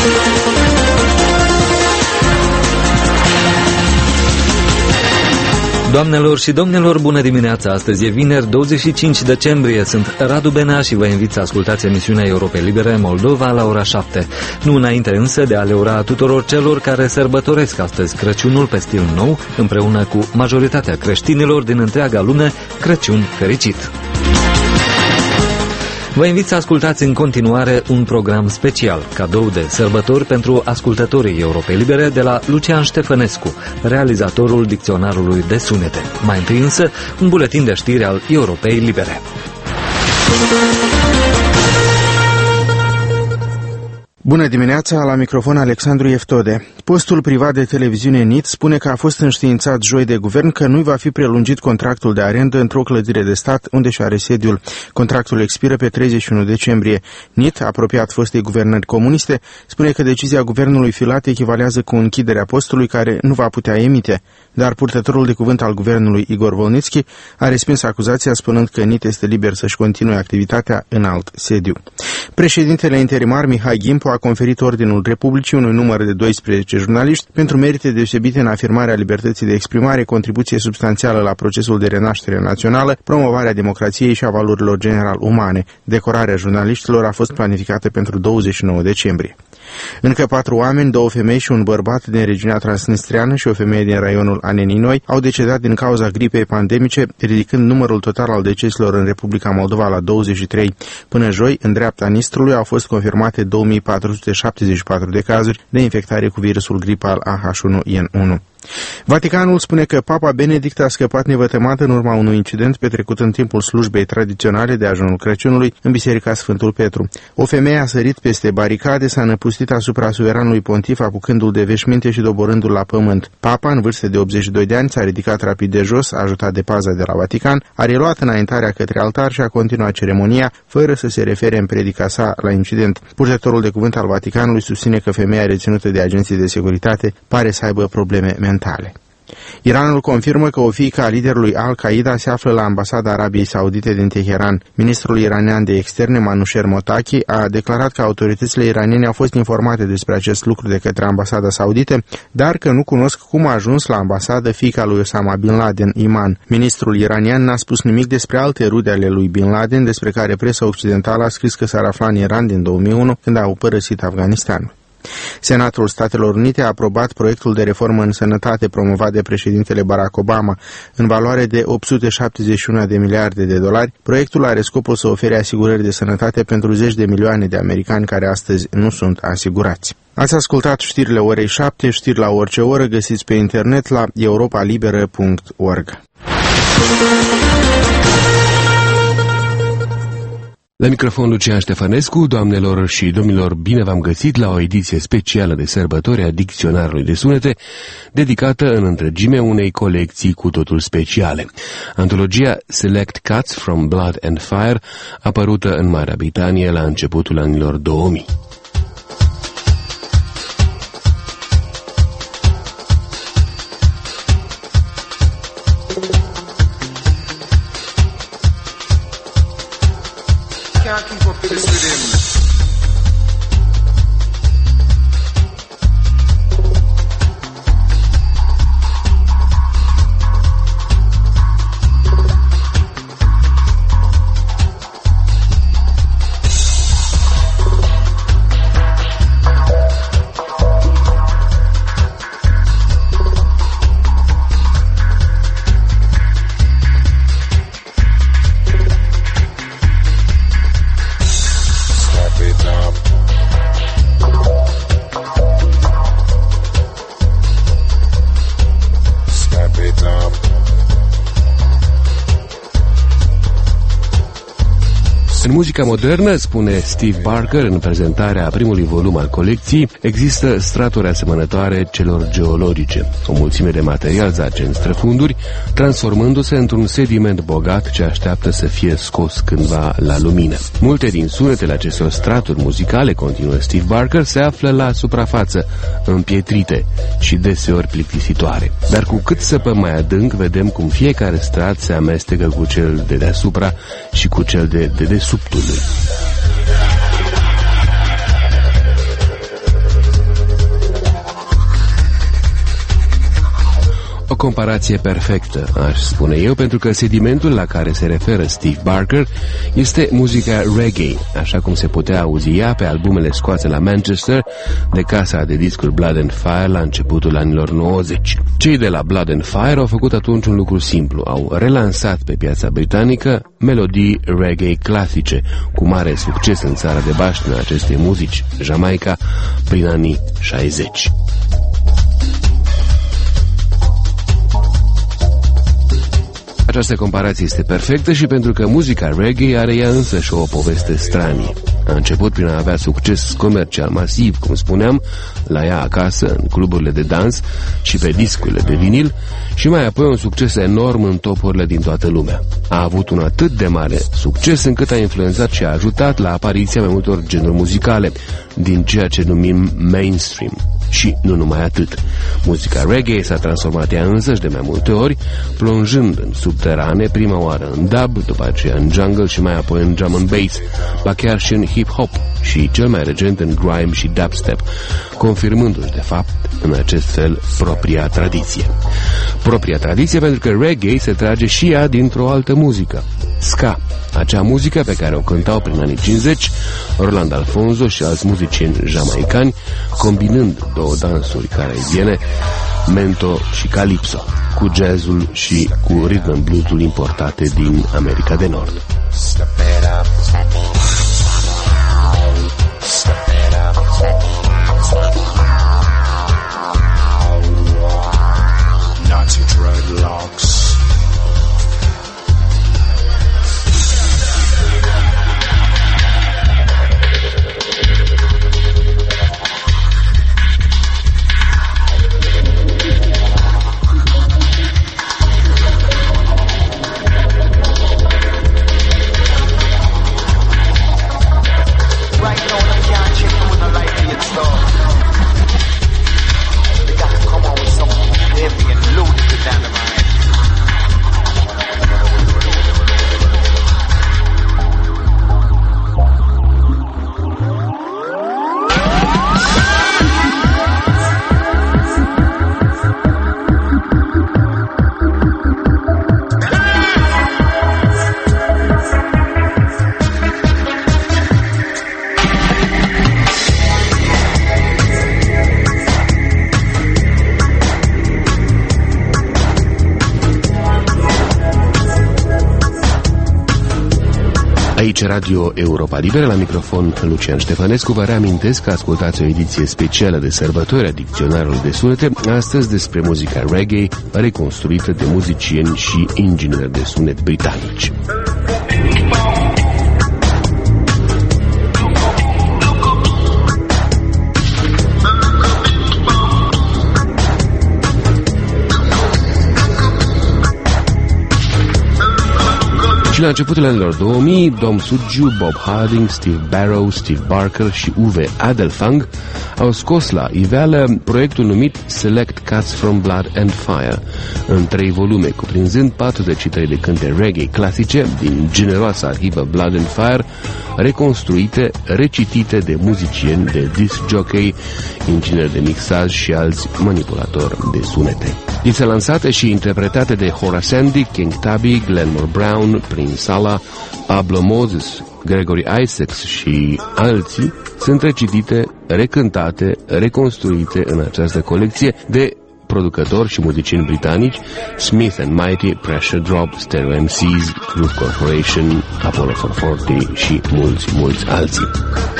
Doamnelor și domnilor, bună dimineața! Astăzi e vineri, 25 decembrie. Sunt Radu Benea și vă invit să ascultați emisiunea Europei Libere Moldova la ora 7. Nu înainte însă de a le ura tuturor celor care sărbătoresc astăzi Crăciunul pe stil nou, împreună cu majoritatea creștinilor din întreaga lume, Crăciun fericit! Vă invit să ascultați în continuare un program special, cadou de sărbători pentru ascultătorii Europei Libere de la Lucian Ștefănescu, realizatorul dicționarului de sunete. Mai întâi însă, un buletin de știri al Europei Libere. Bună dimineața, la microfon Alexandru Eftode. Postul privat de televiziune NIT spune că a fost înștiințat joi de guvern că nu va fi prelungit contractul de arendă într-o clădire de stat unde și are sediul. Contractul expiră pe 31 decembrie. NIT, apropiat fostei guvernări comuniste, spune că decizia guvernului Filat echivalează cu închiderea postului care nu va putea emite, dar purtătorul de cuvânt al guvernului Igor Volnitski a respins acuzația spunând că NIT este liber să-și continue activitatea în alt sediu. Președintele interimar Mihai Gimpo a conferit Ordinul Republicii unui număr de 12 jurnaliști pentru merite deosebite în afirmarea libertății de exprimare, contribuție substanțială la procesul de renaștere națională, promovarea democrației și a valorilor general umane. Decorarea jurnaliștilor a fost planificată pentru 29 decembrie. Încă 4 oameni, 2 femei și un bărbat din regiunea transnistreană și o femeie din raionul Aneninoi au decedat din cauza gripei pandemice, ridicând numărul total al deceselor în Republica Moldova la 23. Până joi, în dreapta Nistrului au fost confirmate 2474 de cazuri de infectare cu virusul gripal AH1N1. Vaticanul spune că Papa Benedict a scăpat nevătămat în urma unui incident petrecut în timpul slujbei tradiționale de ajunul Crăciunului în Biserica Sfântul Petru. O femeie a sărit peste baricade, s-a năpustit asupra suveranului pontif, apucându-l de veșminte și doborându-l la pământ. Papa, în vârstă de 82 de ani, s-a ridicat rapid de jos, ajutat de paza de la Vatican, a reluat înaintarea către altar și a continuat ceremonia, fără să se refere în predica sa la incident. Purtătorul de cuvânt al Vaticanului susține că femeia reținută de agenții de securitate pare să aibă probleme mentale. Iranul confirmă că o fiică a liderului Al-Qaeda se află la ambasada Arabiei Saudite din Teheran. Ministrul iranian de externe, Manusher Motaki, a declarat că autoritățile iraniene au fost informate despre acest lucru de către ambasada saudită, dar că nu cunosc cum a ajuns la ambasadă fiica lui Osama Bin Laden, Iman. Ministrul iranian n-a spus nimic despre alte rude ale lui Bin Laden, despre care presa occidentală a scris că s-ar afla în Iran din 2001, când au părăsit Afganistanul. Senatul Statelor Unite a aprobat proiectul de reformă în sănătate promovat de președintele Barack Obama în valoare de 871 de miliarde de dolari. Proiectul are scopul să ofere asigurări de sănătate pentru 10 de milioane de americani care astăzi nu sunt asigurați. Ați ascultat știrile orei 7, știri la orice oră, găsiți pe internet la europalibera.org. La microfon Lucian Ștefănescu, doamnelor și domnilor, bine v-am găsit la o ediție specială de sărbători a dicționarului de sunete, dedicată în întregime unei colecții cu totul speciale. Antologia Select Cuts from Blood and Fire, apărută în Marea Britanie la începutul anilor 2000. În muzica modernă, spune Steve Barker în prezentarea primului volum al colecției, există straturi asemănătoare celor geologice, o mulțime de material zace în străfunduri, transformându-se într-un sediment bogat ce așteaptă să fie scos cândva la lumină. Multe din sunetele acestor straturi muzicale, continuă Steve Barker, se află la suprafață, împietrite și deseori plictisitoare. Dar cu cât săpăm mai adânc, vedem cum fiecare strat se amestecă cu cel de deasupra și cu cel de dedesubtul lui. comparație perfectă, aș spune eu, pentru că sedimentul la care se referă Steve Barker este muzica reggae, așa cum se putea auzi ea pe albumele scoase la Manchester de casa de discuri Blood and Fire la începutul anilor 90. Cei de la Blood and Fire au făcut atunci un lucru simplu, au relansat pe piața britanică melodii reggae clasice, cu mare succes în țara de baștină a acestei muzici, Jamaica, prin anii 60. Această comparație este perfectă și pentru că muzica reggae are ea însă și o poveste stranie. A început prin a avea succes comercial masiv, cum spuneam, la ea acasă, în cluburile de dans și pe discurile de vinil, și mai apoi un succes enorm în topurile din toată lumea. A avut un atât de mare succes încât a influențat și a ajutat la apariția mai multor genuri muzicale, din ceea ce numim mainstream. Și nu numai atât. Muzica reggae s-a transformat ea însăși de mai multe ori, plonjând în subterane, prima oară în dub, după aceea în jungle și mai apoi în drum and bass, ba chiar și în hip-hop și cel mai recent în grime și dubstep, confirmându-și de fapt în acest fel propria tradiție. Propria tradiție pentru că reggae se trage și ea dintr-o altă muzică, ska, acea muzică pe care o cântau prin anii 50 Roland Alfonso și alți muzicieni jamaicani, combinând două dansuri caraibiene, mento și calypso, cu jazzul și cu rhythm and blues-ul importate din America de Nord. Nazi dreadlocks. Aici Radio Europa Liberă, la microfon Lucian Ștefănescu. Vă reamintesc că ascultați o ediție specială de sărbători a Dicționarului de Sunete, astăzi despre muzica reggae, reconstruită de muzicieni și ingineri de sunet britanici. Și la începutul anilor 2000, Dom Sudju, Bob Harding, Steve Barrow, Steve Barker și Uwe Adelfang au scos la iveală proiectul numit Select Cuts from Blood and Fire, în 3 volume, cuprinzând 43 de cânte reggae clasice din generoasa arhivă Blood and Fire, reconstruite, recitite de muzicieni, de disc jockey, ingineri de mixaj și alți manipulatori de sunete. Dițe lansate și interpretate de Horace Sandy, King Tubby, Glenmore Brown, Prince Sala, Pablo Moses, Gregory Isaacs și alții sunt recitite, recântate, reconstruite în această colecție de producători și muzicieni britanici, Smith & Mighty, Pressure Drop, Stereo MCs, Groove Corporation, Apollo 440 și mulți alții.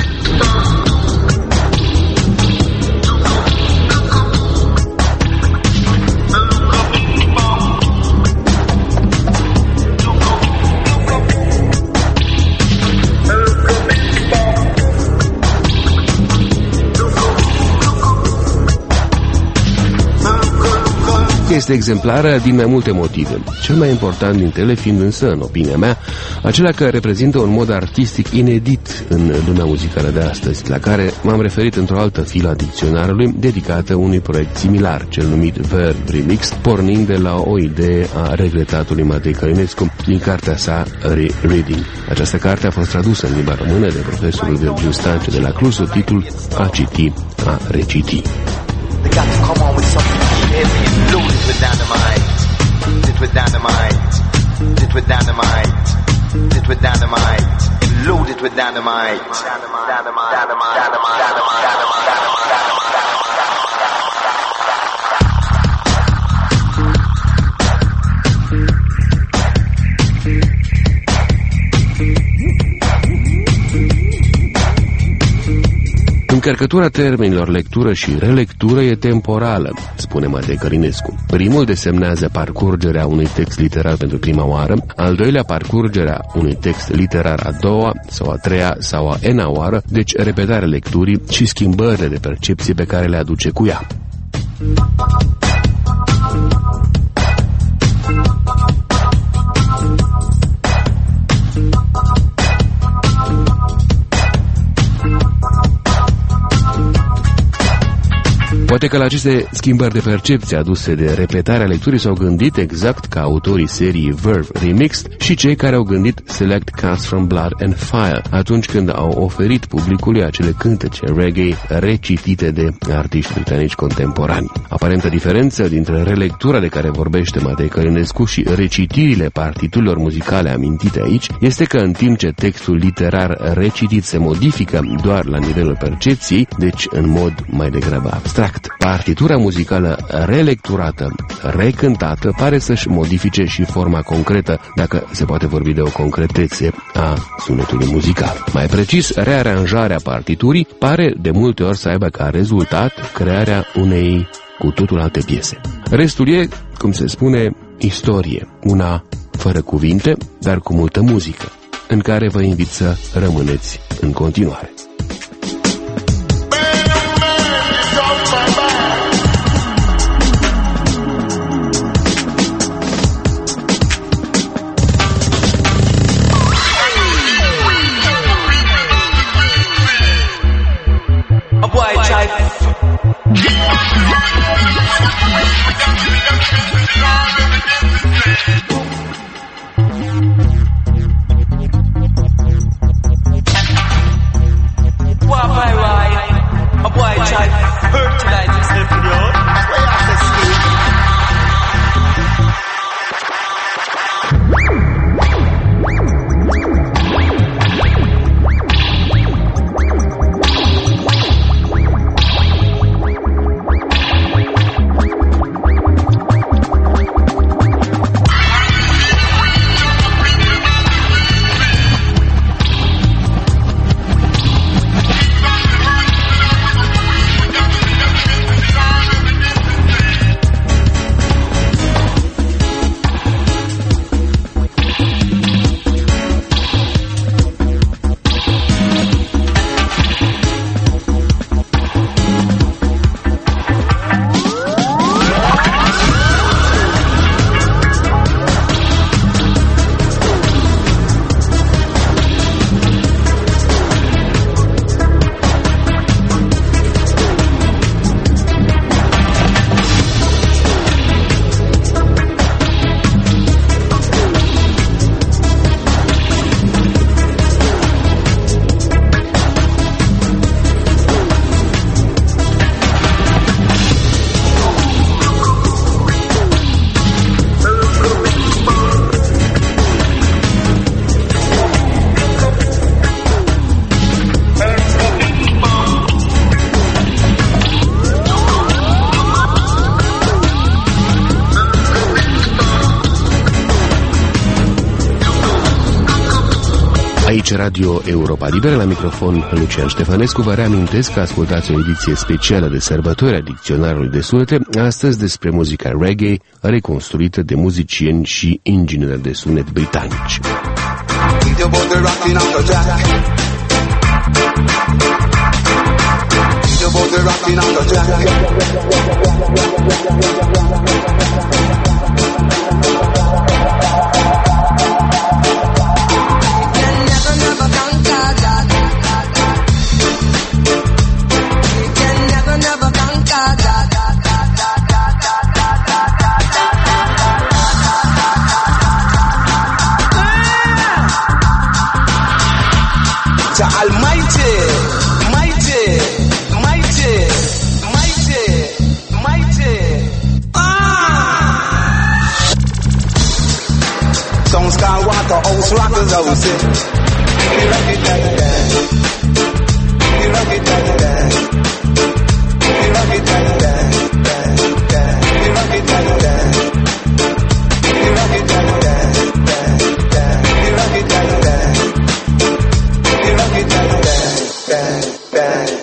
Este exemplară din mai multe motive, cel mai important dintre ele fiind însă, în opinia mea, acela că reprezintă un mod artistic inedit în lumea muzicală de astăzi, la care m-am referit într-o altă filă a dicționarului dedicată unui proiect similar, cel numit Verb Remix, pornind de la o idee a regretatului Matei Călinescu din cartea sa Reading. Această carte a fost tradusă în limba română de profesorul Virgil Stance de la Cluj sub titlul A citi, a reciti. They got to come on with something heavy and loaded with dynamite. Lit with dynamite. Lit with dynamite. Lit with dynamite. Loaded with dynamite. Dynamite. Dynamite. Dynamite. Dynamite. Dynamite. Dynamite. Încărcătura termenilor lectură și relectură e temporală, spune Matei Călinescu. Primul desemnează parcurgerea unui text literar pentru prima oară, al doilea parcurgerea unui text literar a doua sau a treia sau a n-a oară, deci repetarea lecturii și schimbările de percepție pe care le aduce cu ea. Poate că la aceste schimbări de percepție aduse de repetarea lecturii s-au gândit exact ca autorii seriei Verve Remixed și cei care au gândit Select Cuts from Blood and Fire atunci când au oferit publicului acele cântece reggae recitite de artiști britanici contemporani. Aparentă diferență dintre relectura de care vorbește Matei Călinescu și recitirile partiturilor muzicale amintite aici este că în timp ce textul literar recitit se modifică doar la nivelul percepției, deci în mod mai degrabă abstract, partitura muzicală relecturată, recântată, pare să-și modifice și forma concretă, dacă se poate vorbi de o concretețe a sunetului muzical. Mai precis, rearanjarea partiturii pare de multe ori să aibă ca rezultat crearea unei cu totul alte piese. Restul e, cum se spune, istorie, una fără cuvinte, dar cu multă muzică, în care vă invit să rămâneți în continuare. Aici Radio Europa Liberă, la microfon Lucian Ștefănescu. Vă reamintesc că ascultați o ediție specială de sărbători a Dicționarului de Sunete, astăzi despre muzica reggae reconstruită de muzicieni și ingineri de sunet britanici. Almighty, mighty, mighty, mighty. like a house rockers, I would say. You rock it like that. You rock it like that. You rock it like that. You rock it like that. You rock it like that. You rock it like that. You rock it like that.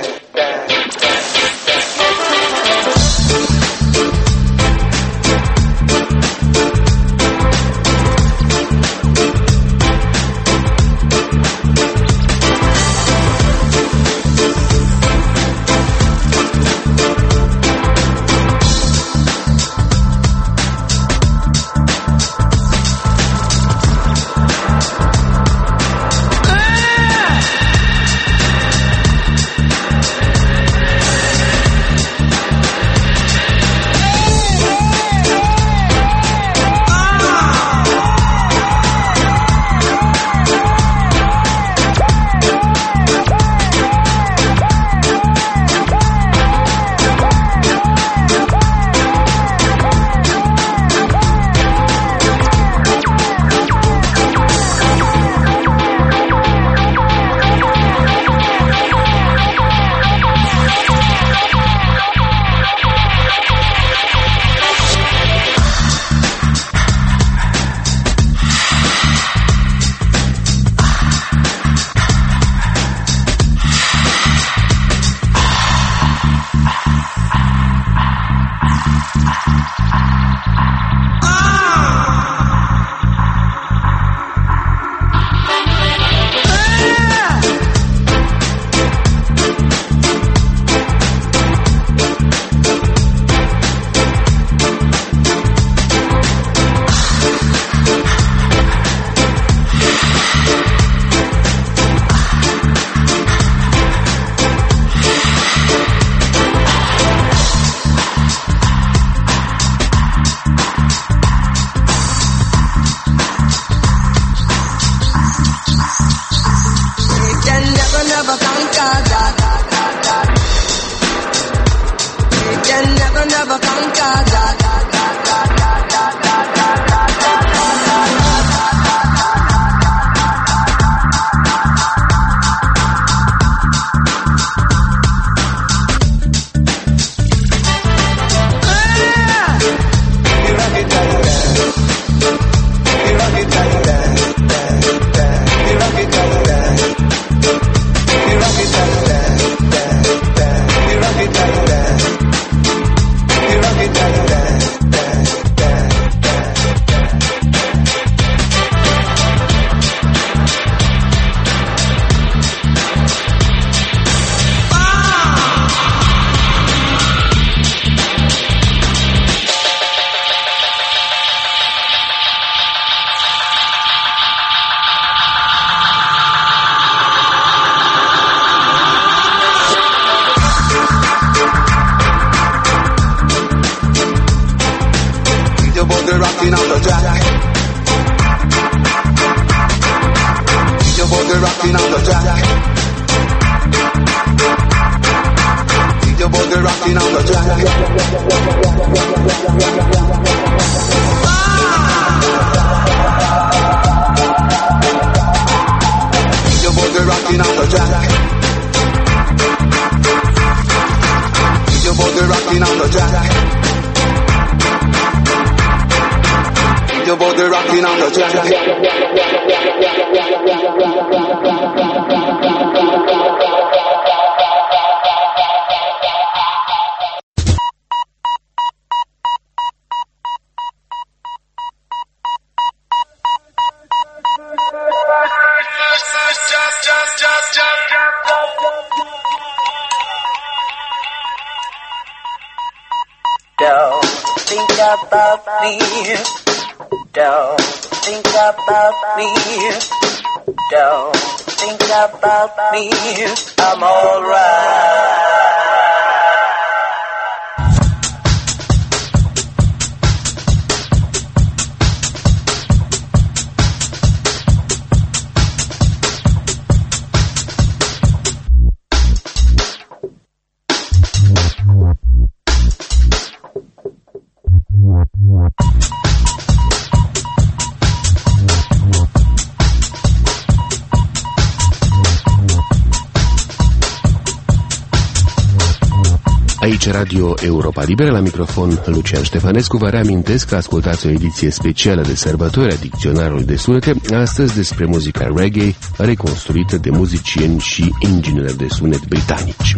Don't think about me. Don't think about me. Don't think about me. I'm alright. Aici Radio Europa Liberă, la microfon Lucian Ștefănescu. Vă reamintesc că ascultați o ediție specială de sărbători a Dicționarului de Sunete, astăzi despre muzica reggae, reconstruită de muzicieni și ingineri de sunet britanici.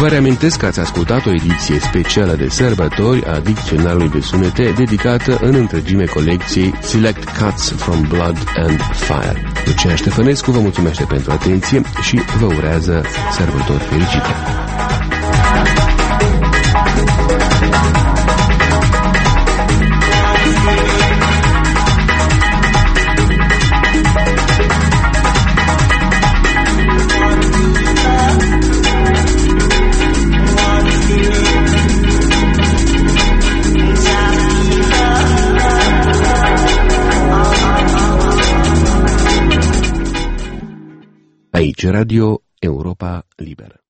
Vă reamintesc că ați ascultat o ediție specială de sărbători a Dicționarului de Sunete dedicată în întregime colecției Select Cuts from Blood and Fire. Lucian Ștefănescu vă mulțumește pentru atenție și vă urează sărbători fericite. Aici Radio Europa Liberă.